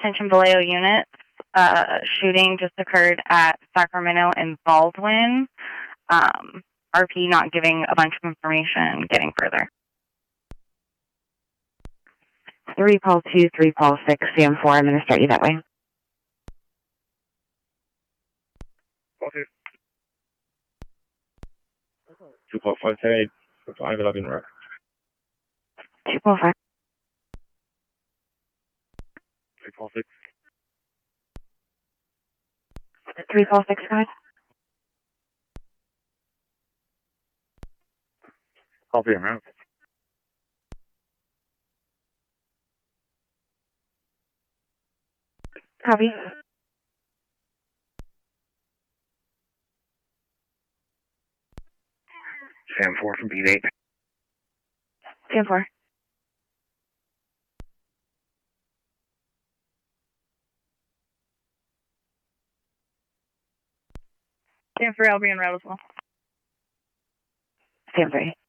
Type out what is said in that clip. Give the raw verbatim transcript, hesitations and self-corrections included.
attention Vallejo units. Uh, shooting just occurred at Sacramento and Baldwin. Um, R P not giving a bunch of information, getting further. three Paul two, three Paul six, C M four. I'm going to start you that way. Paul two. two Paul five, ten eight. five eleven, right. two Paul five. three Paul six. three Paul six, guys. Copy, I'm out. Copy. Sam four from beat eight. C M four. Sam for L B en route as well. C M three.